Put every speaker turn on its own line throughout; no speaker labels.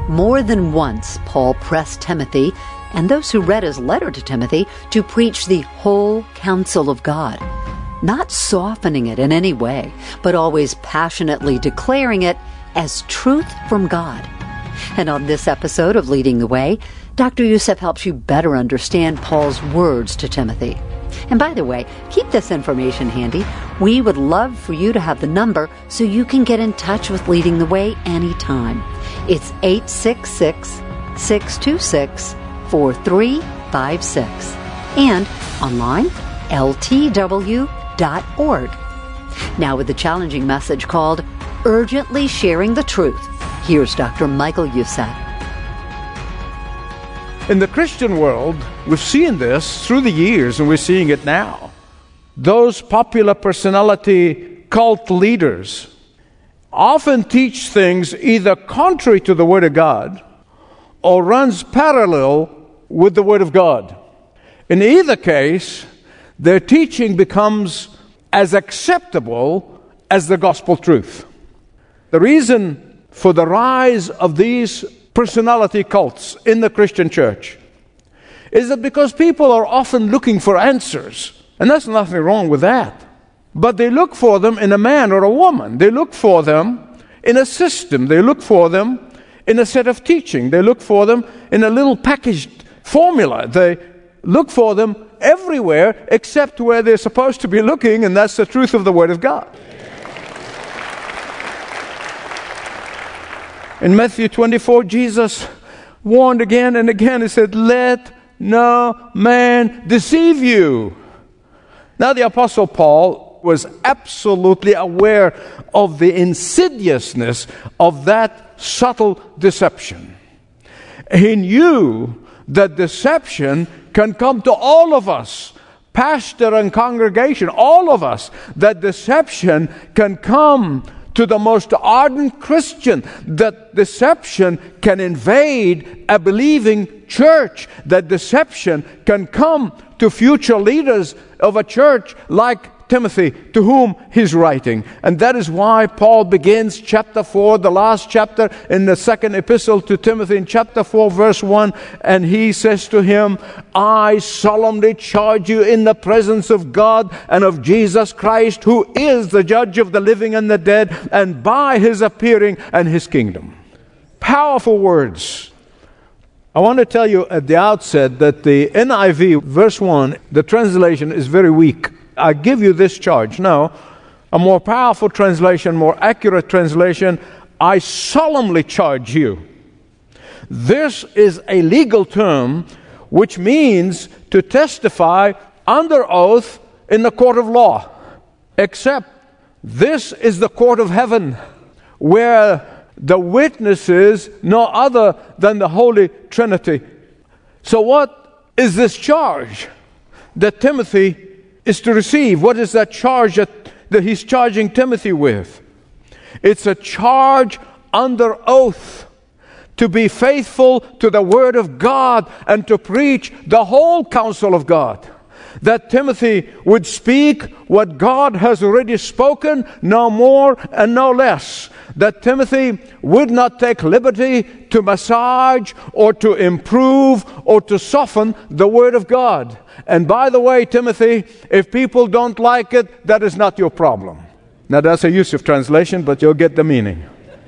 More than once, Paul pressed Timothy and those who read his letter to Timothy to preach the whole counsel of God, not softening it in any way, but always passionately declaring it as truth from God. And on this episode of Leading the Way, Dr. Youssef helps you better understand Paul's words to Timothy. And by the way, keep this information handy. We would love for you to have the number so you can get in touch with Leading the Way anytime. It's 866-626-4356. And online, ltw.org. Now with the challenging message called Urgently Sharing the Truth, here's Dr. Michael Youssef.
In the Christian world, we've seen this through the years, and we're seeing it now. Those popular personality cult leaders often teach things either contrary to the Word of God or runs parallel with the Word of God. In either case, their teaching becomes as acceptable as the gospel truth. The reason for the rise of these personality cults in the Christian church is that because people are often looking for answers, and there's nothing wrong with that, but they look for them in a man or a woman. They look for them in a system. They look for them in a set of teaching. They look for them in a little packaged formula. They look for them everywhere except where they're supposed to be looking, and that's the truth of the Word of God. In Matthew 24, Jesus warned again and again. He said, "Let no man deceive you." Now, the Apostle Paul was absolutely aware of the insidiousness of that subtle deception. He knew that deception can come to all of us, pastor and congregation, all of us, that deception can come to the most ardent Christian, that deception can invade a believing church, that deception can come to future leaders of a church like Timothy, to whom he's writing. And that is why Paul begins chapter 4, the last chapter in the second epistle to Timothy, in chapter 4, verse 1, and he says to him, "I solemnly charge you in the presence of God and of Jesus Christ, who is the judge of the living and the dead, and by his appearing and his kingdom." Powerful words. I want to tell you at the outset that the NIV, verse 1, the translation is very weak. I give you this charge. No, a more powerful translation, more accurate translation, "I solemnly charge you." This is a legal term which means to testify under oath in the court of law. Except this is the court of heaven, where the witness is no other than the Holy Trinity. So what is this charge that Timothy is to receive? What is that charge that he's charging Timothy with? It's a charge under oath to be faithful to the Word of God and to preach the whole counsel of God. That Timothy would speak what God has already spoken, no more and no less. That Timothy would not take liberty to massage or to improve or to soften the Word of God. And by the way, Timothy, if people don't like it, that is not your problem. Now that's a Youssef translation, but you'll get the meaning.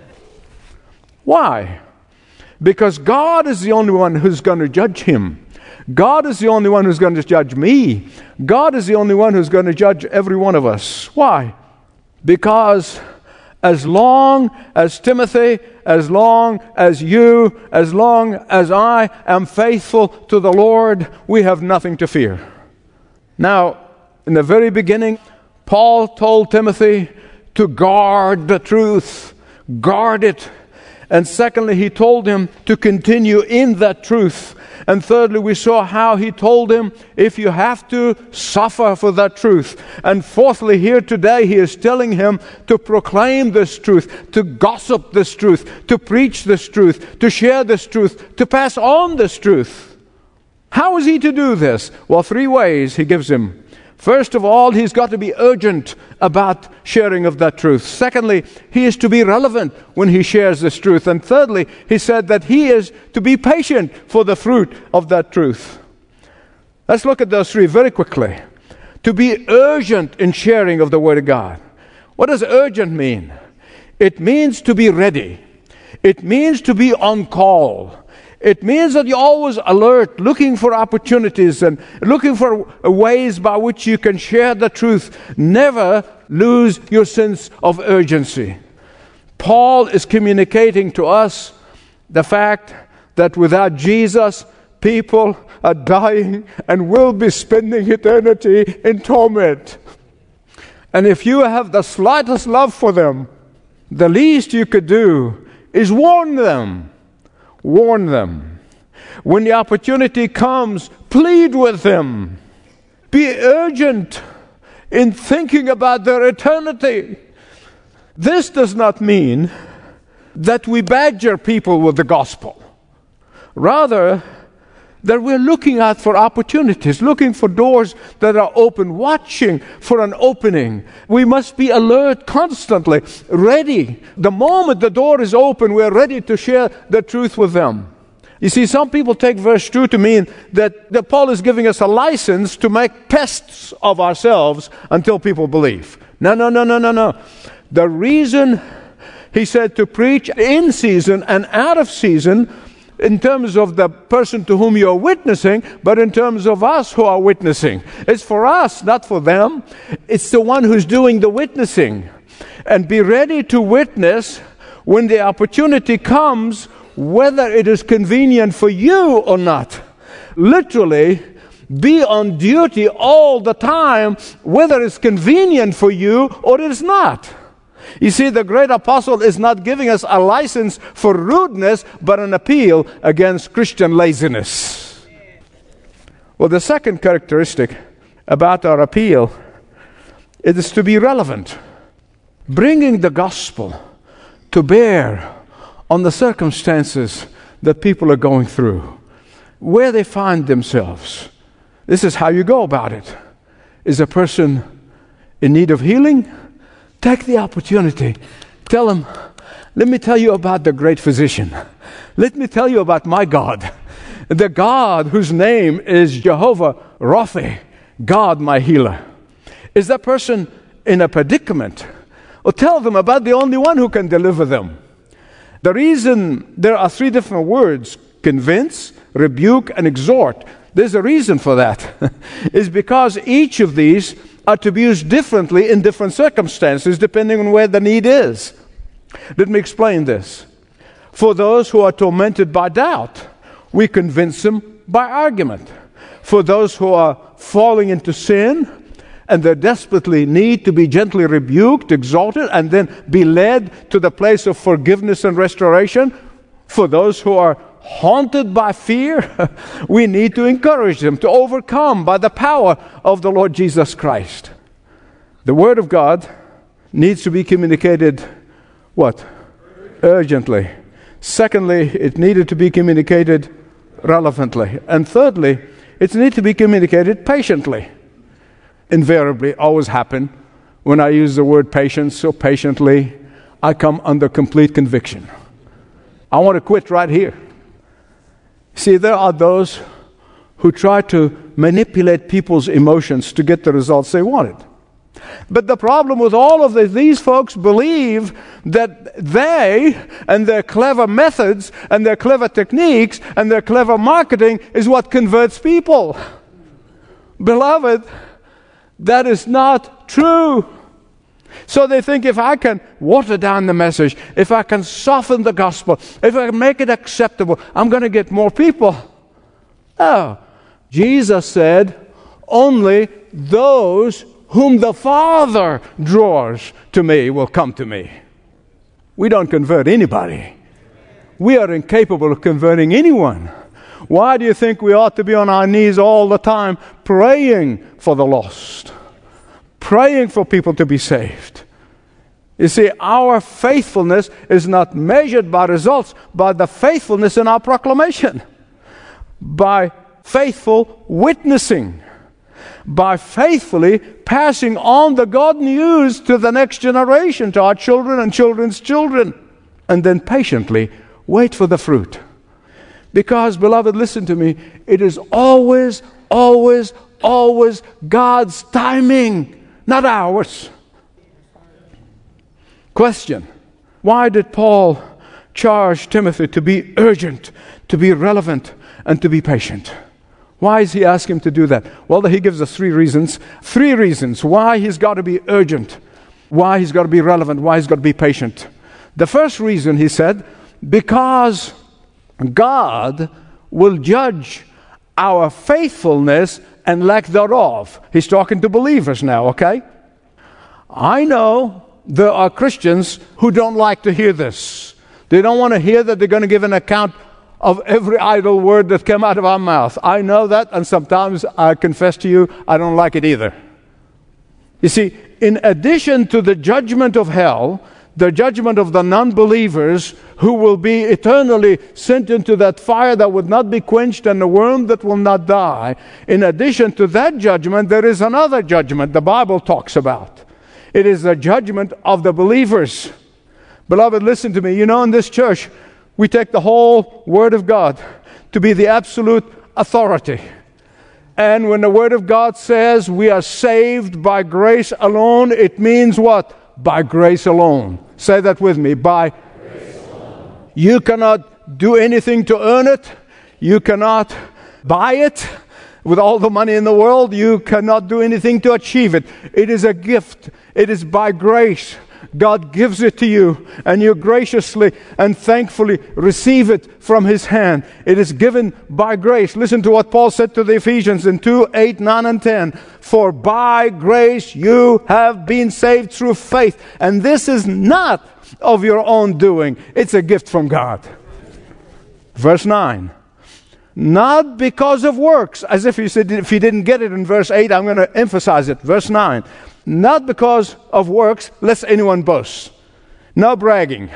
Why? Because God is the only one who's going to judge him. God is the only one who's going to judge me. God is the only one who's going to judge every one of us. Why? Because as long as Timothy, as long as you, as long as I am faithful to the Lord, we have nothing to fear. Now, in the very beginning, Paul told Timothy to guard the truth, guard it. And secondly, he told him to continue in that truth. And thirdly, we saw how he told him, if you have to, suffer for that truth. And fourthly, here today, he is telling him to proclaim this truth, to gossip this truth, to preach this truth, to share this truth, to pass on this truth. How is he to do this? Well, three ways he gives him. First of all, he's got to be urgent about sharing of that truth. Secondly, he is to be relevant when he shares this truth. And thirdly, he said that he is to be patient for the fruit of that truth. Let's look at those three very quickly. To be urgent in sharing of the Word of God. What does urgent mean? It means to be ready. It means to be on call. It means that you're always alert, looking for opportunities and looking for ways by which you can share the truth. Never lose your sense of urgency. Paul is communicating to us the fact that without Jesus, people are dying and will be spending eternity in torment. And if you have the slightest love for them, the least you could do is warn them. Warn them. When the opportunity comes, plead with them. Be urgent in thinking about their eternity. This does not mean that we badger people with the gospel. Rather, that we're looking out for opportunities, looking for doors that are open, watching for an opening. We must be alert constantly, ready. The moment the door is open, we're ready to share the truth with them. You see, some people take verse 2 to mean that Paul is giving us a license to make pests of ourselves until people believe. No. The reason he said to preach in season and out of season, in terms of the person to whom you're witnessing, but in terms of us who are witnessing. It's for us, not for them. It's the one who's doing the witnessing. And be ready to witness when the opportunity comes, whether it is convenient for you or not. Literally, be on duty all the time, whether it's convenient for you or it is not. You see, the great apostle is not giving us a license for rudeness, but an appeal against Christian laziness. Well, the second characteristic about our appeal is to be relevant. Bringing the gospel to bear on the circumstances that people are going through, where they find themselves. This is how you go about it. Is a person in need of healing? Take the opportunity. Tell them, let me tell you about the great physician. Let me tell you about my God. The God whose name is Jehovah Rapha, God my healer. Is that person in a predicament? Or tell them about the only one who can deliver them. The reason there are three different words, convince, rebuke, and exhort, there's a reason for that. Is because each of these are to be used differently in different circumstances depending on where the need is. Let me explain this. For those who are tormented by doubt, we convince them by argument. For those who are falling into sin and they desperately need to be gently rebuked, exalted, and then be led to the place of forgiveness and restoration, for those who are haunted by fear, we need to encourage them to overcome by the power of the Lord Jesus Christ. The Word of God needs to be communicated, what? Urgently. Secondly, it needed to be communicated relevantly. And thirdly, it needs to be communicated patiently. Invariably, always happen when I use the word patience or patiently, I come under complete conviction. I want to quit right here. See, there are those who try to manipulate people's emotions to get the results they wanted. But the problem with all of these folks believe that they and their clever methods and their clever techniques and their clever marketing is what converts people. Beloved, that is not true. So they think if I can water down the message, if I can soften the gospel, if I can make it acceptable, I'm going to get more people. Oh, Jesus said, only those whom the Father draws to me will come to me. We don't convert anybody. We are incapable of converting anyone. Why do you think we ought to be on our knees all the time praying for the lost? Praying for people to be saved. You see, our faithfulness is not measured by results, but the faithfulness in our proclamation. By faithful witnessing. by faithfully passing on the God news to the next generation, to our children and children's children, and then patiently wait for the fruit. Because, beloved, listen to me, it is always, always, always God's timing, not ours. Question: why did Paul charge Timothy to be urgent, to be relevant, and to be patient? Why is he asking him to do that? Well, he gives us three reasons. Three reasons why he's got to be urgent, why he's got to be relevant, why he's got to be patient. The first reason, he said, because God will judge our faithfulness and lack thereof. He's talking to believers now, okay? I know there are Christians who don't like to hear this. They don't want to hear that they're going to give an account of every idle word that came out of our mouth. I know that, and sometimes I confess to you, I don't like it either. You see, in addition to the judgment of hell, the judgment of the non-believers who will be eternally sent into that fire that would not be quenched and the worm that will not die, in addition to that judgment, there is another judgment the Bible talks about. It is the judgment of the believers. Beloved, listen to me. You know, in this church, we take the whole Word of God to be the absolute authority. And when the Word of God says we are saved by grace alone, it means what? By grace alone. Say that with me. By grace alone. You cannot do anything to earn it. You cannot buy it with all the money in the world. You cannot do anything to achieve it. It is a gift. It is by grace. God gives it to you, and you graciously and thankfully receive it from His hand. It is given by grace. Listen to what Paul said to the Ephesians in 2, 8, 9, and 10. For by grace you have been saved through faith, and this is not of your own doing. It's a gift from God. Verse 9. Not because of works, as if you said, if you didn't get it in verse 8, I'm going to emphasize it. Verse 9. Not because of works, lest anyone boast. No bragging.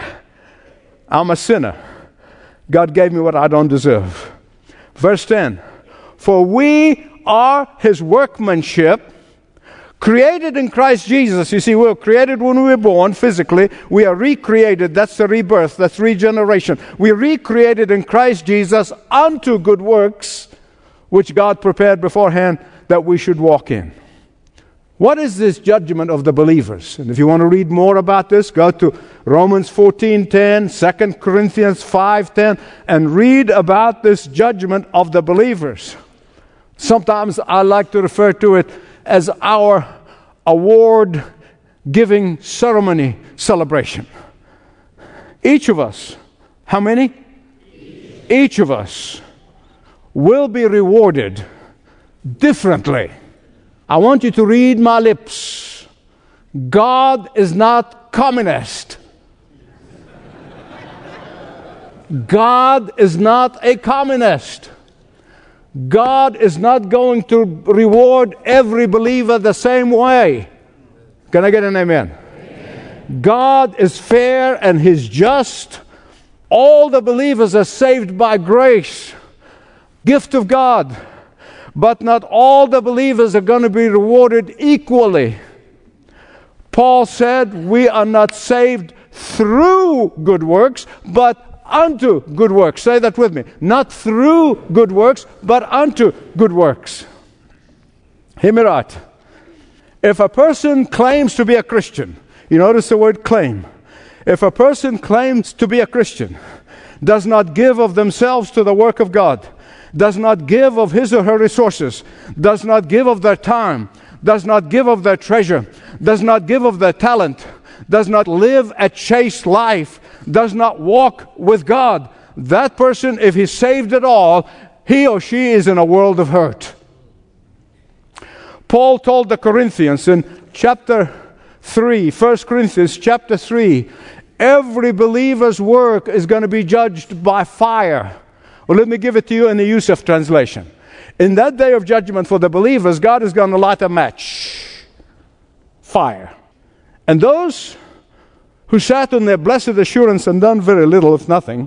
I'm a sinner. God gave me what I don't deserve. Verse 10. For we are His workmanship, created in Christ Jesus. You see, we were created when we were born physically. We are recreated. That's the rebirth. That's regeneration. We are recreated in Christ Jesus unto good works, which God prepared beforehand that we should walk in. What is this judgment of the believers? And if you want to read more about this, go to Romans 14:10, 2 Corinthians 5:10, and read about this judgment of the believers. Sometimes I like to refer to it as our award-giving ceremony celebration. Each of us, how many? Each of us will be rewarded differently. I want you to read my lips. God is not communist. God is not a communist. God is not going to reward every believer the same way. Can I get an amen? Amen. God is fair and He's just. All the believers are saved by grace, gift of God. But not all the believers are going to be rewarded equally. Paul said we are not saved through good works, but unto good works. Say that with me. Not through good works, but unto good works. Hear me right. If a person claims to be a Christian, you notice the word claim. If a person claims to be a Christian, does not give of themselves to the work of God, does not give of his or her resources, does not give of their time, does not give of their treasure, does not give of their talent, does not live a chaste life, does not walk with God, that person, if he's saved at all, he or she is in a world of hurt. Paul told the Corinthians in chapter 3, 1 Corinthians chapter 3, every believer's work is going to be judged by fire. Well, let me give it to you in the Yusuf translation. In that day of judgment for the believers, God is going to light a match. Fire. And those who sat on their blessed assurance and done very little, if nothing,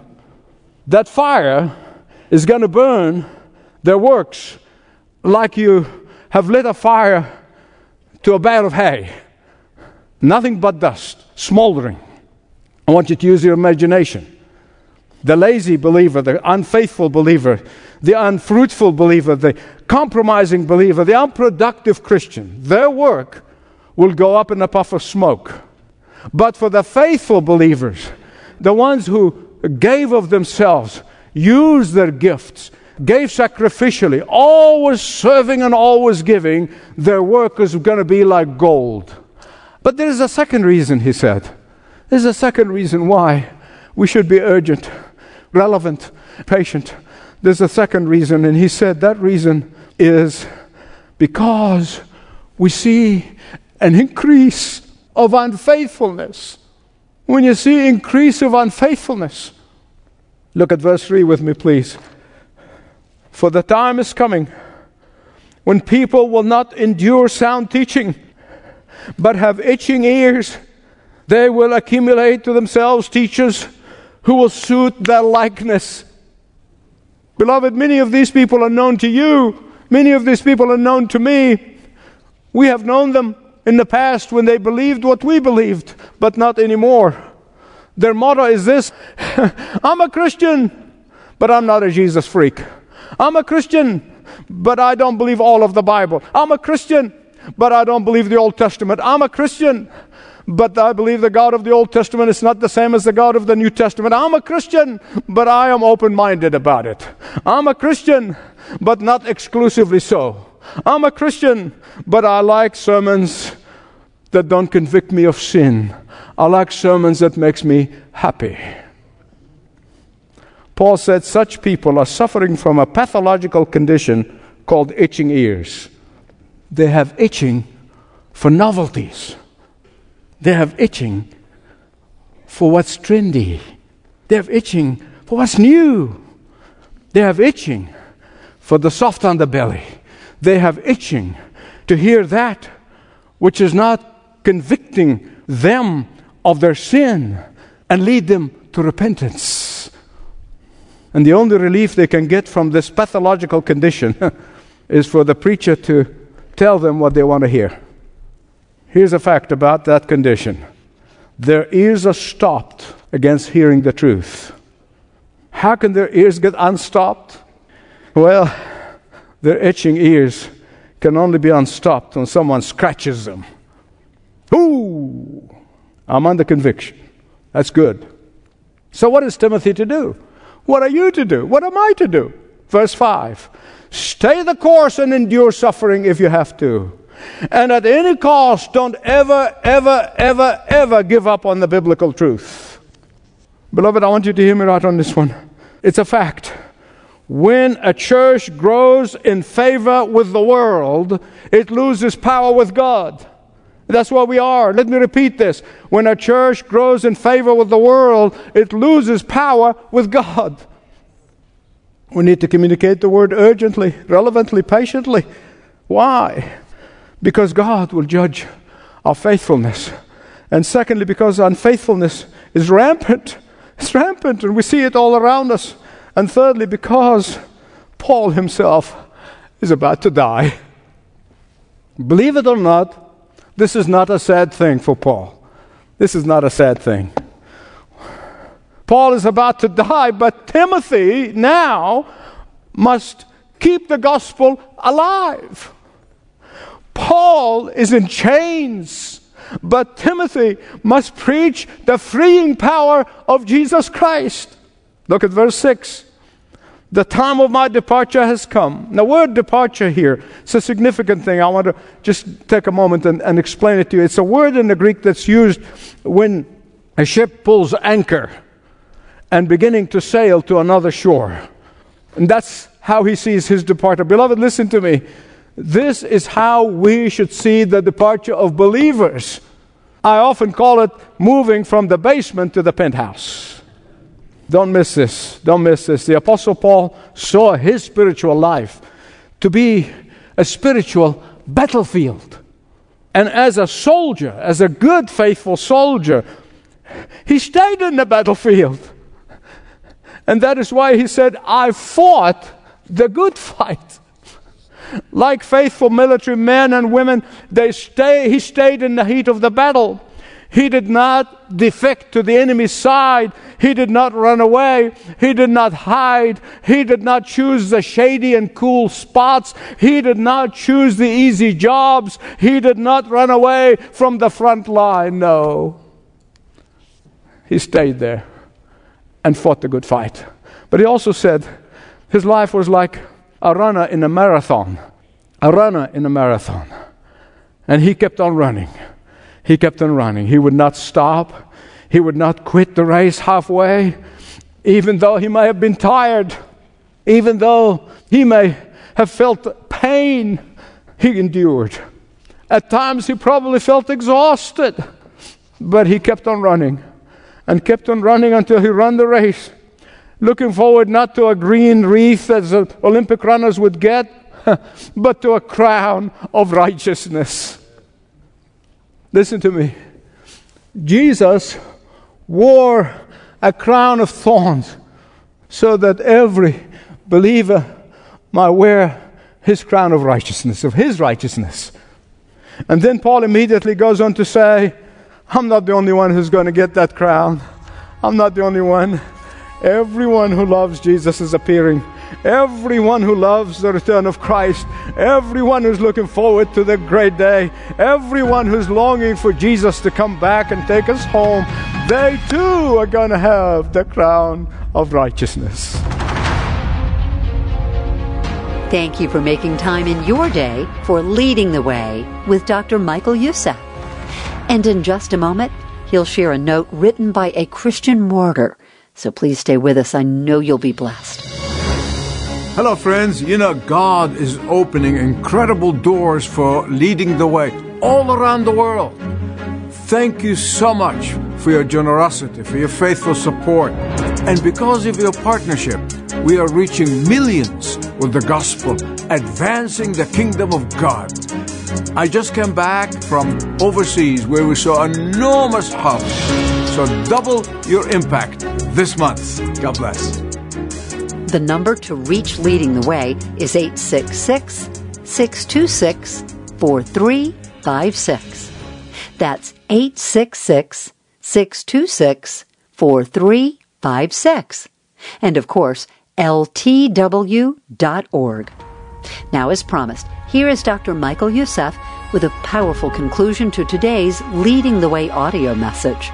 that fire is going to burn their works like you have lit a fire to a bale of hay. Nothing but dust, smoldering. I want you to use your imagination. The lazy believer, the unfaithful believer, the unfruitful believer, the compromising believer, the unproductive Christian, their work will go up in a puff of smoke. But for the faithful believers, the ones who gave of themselves, used their gifts, gave sacrificially, always serving and always giving, their work is going to be like gold. But there is a second reason, he said. There's a second reason why we should be urgent, relevant, patient. There's a second reason, and he said that reason is because we see an increase of unfaithfulness. When you see increase of unfaithfulness, look at verse 3 with me, please. For the time is coming when people will not endure sound teaching, but have itching ears. They will accumulate to themselves teachers who will suit their likeness. Beloved, many of these people are known to you. Many of these people are known to me. We have known them in the past when they believed what we believed, but not anymore. Their motto is this: I'm a Christian, but I'm not a Jesus freak. I'm a Christian, but I don't believe all of the Bible. I'm a Christian, but I don't believe the Old Testament. I'm a Christian, but I believe the God of the Old Testament is not the same as the God of the New Testament. I'm a Christian, but I am open-minded about it. I'm a Christian, but not exclusively so. I'm a Christian, but I like sermons that don't convict me of sin. I like sermons that makes me happy. Paul said such people are suffering from a pathological condition called itching ears. They have itching for novelties. They have itching for what's trendy. They have itching for what's new. They have itching for the soft underbelly. They have itching to hear that which is not convicting them of their sin and lead them to repentance. And the only relief they can get from this pathological condition is for the preacher to tell them what they want to hear. Here's a fact about that condition. Their ears are stopped against hearing the truth. How can their ears get unstopped? Well, their itching ears can only be unstopped when someone scratches them. Ooh! I'm under conviction. That's good. So what is Timothy to do? What are you to do? What am I to do? Verse 5. Stay the course and endure suffering if you have to. And at any cost, don't ever give up on the biblical truth. Beloved, I want you to hear me right on this one. It's a fact. When a church grows in favor with the world, it loses power with God. That's what we are. Let me repeat this. When a church grows in favor with the world, it loses power with God. We need to communicate the word urgently, relevantly, patiently. Why? Because God will judge our faithfulness. And secondly, because unfaithfulness is rampant. It's rampant, and we see it all around us. And thirdly, because Paul himself is about to die. Believe it or not, this is not a sad thing for Paul. This is not a sad thing. Paul is about to die, but Timothy now must keep the gospel alive. Paul is in chains, but Timothy must preach the freeing power of Jesus Christ. Look at verse 6. The time of my departure has come. The word departure here, it's a significant thing. I want to just take a moment and explain it to you. It's a word in the Greek that's used when a ship pulls anchor and beginning to sail to another shore. And that's how he sees his departure. Beloved, listen to me. This is how we should see the departure of believers. I often call it moving from the basement to the penthouse. Don't miss this. Don't miss this. The Apostle Paul saw his spiritual life to be a spiritual battlefield. And as a soldier, as a good, faithful soldier, he stayed in the battlefield. And that is why he said, I fought the good fight. Like faithful military men and women, he stayed in the heat of the battle. He did not defect to the enemy's side. He did not run away. He did not hide. He did not choose the shady and cool spots. He did not choose the easy jobs. He did not run away from the front line. No. He stayed there and fought the good fight. But he also said his life was like a runner in a marathon. A runner in a marathon. And he kept on running. He kept on running. He would not stop. He would not quit the race halfway, even though he may have been tired, even though he may have felt pain. He endured. At times he probably felt exhausted, but he kept on running and kept on running until he ran the race, looking forward not to a green wreath as the Olympic runners would get, but to a crown of righteousness. Listen to me. Jesus wore a crown of thorns so that every believer might wear his crown of righteousness, of his righteousness. And then Paul immediately goes on to say, I'm not the only one who's going to get that crown. I'm not the only one. Everyone who loves Jesus is appearing. Everyone who loves the return of Christ, everyone who's looking forward to the great day, everyone who's longing for Jesus to come back and take us home, they too are going to have the crown of righteousness.
Thank you for making time in your day for Leading the Way with Dr. Michael Youssef. And in just a moment, he'll share a note written by a Christian martyr. So please stay with us. I know you'll be blessed.
Hello, friends. You know, God is opening incredible doors for Leading the Way all around the world. Thank you so much for your generosity, for your faithful support. And because of your partnership, we are reaching millions with the gospel, advancing the kingdom of God. I just came back from overseas where we saw an enormous harvest. So double your impact this month. God bless.
The number to reach Leading the Way is 866-626-4356. That's 866-626-4356. And of course, ltw.org. Now, as promised, here is Dr. Michael Youssef with a powerful conclusion to today's Leading the Way audio message.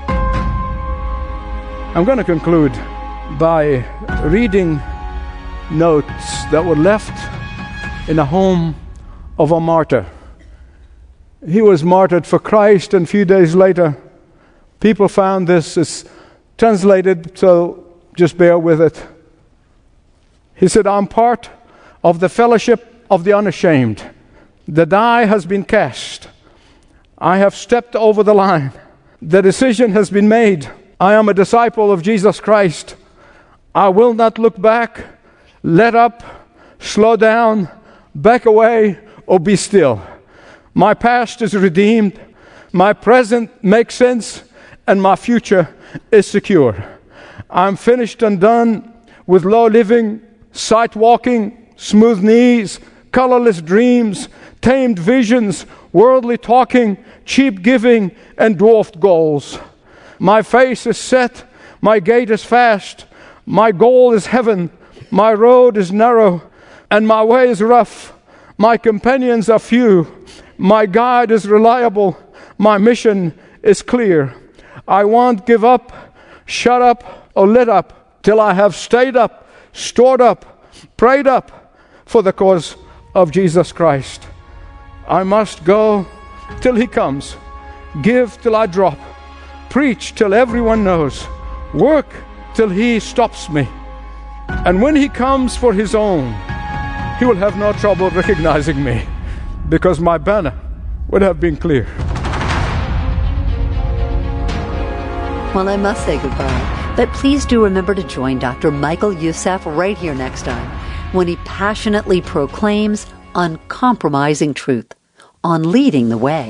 I'm going to conclude by reading notes that were left in the home of a martyr. He was martyred for Christ, and a few days later, people found this. It's translated, so just bear with it. He said, I'm part of the fellowship of the unashamed. The die has been cast. I have stepped over the line. The decision has been made. I am a disciple of Jesus Christ. I will not look back, let up, slow down, back away, or be still. My past is redeemed, my present makes sense, and my future is secure. I'm finished and done with low living, sight walking, smooth knees, colorless dreams, tamed visions, worldly talking, cheap giving, and dwarfed goals. My face is set, my gait is fast, my goal is heaven, my road is narrow, and my way is rough. My companions are few, my guide is reliable, my mission is clear. I won't give up, shut up, or let up till I have stayed up, stored up, prayed up for the cause of Jesus Christ. I must go till He comes, give till I drop, preach till everyone knows, work till He stops me. And when He comes for His own, He will have no trouble recognizing me, because my banner would have been clear.
Well, I must say goodbye, but please do remember to join Dr. Michael Youssef right here next time when he passionately proclaims uncompromising truth on Leading the Way.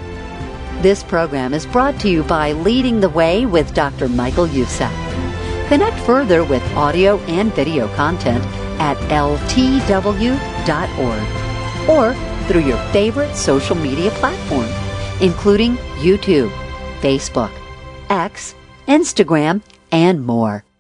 This program is brought to you by Leading the Way with Dr. Michael Youssef. Connect further with audio and video content at ltw.org or through your favorite social media platform, including YouTube, Facebook, X, Instagram, and more.